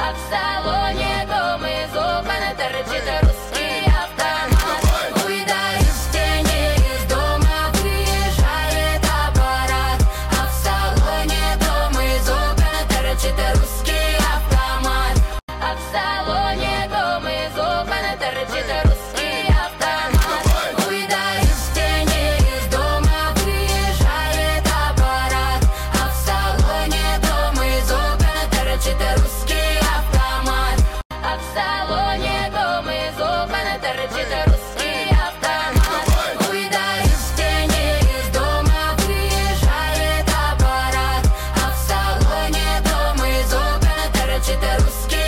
а в салоне дом из окон торчит русский автомат. Уйдай из тени, из дома выезжает аппарат, а в салоне дом из окон торчит русский автомат. А в салоне дом из окон торчит русский автомат. Уйдай из тени, из дома выезжает аппарат, а в салоне дом из окон торчит русский автомат. А в салоне дом из окон торчит русский автомат. Уйдай из тени, из дома выезжает аппарат, а в салоне дом из окон торчит русский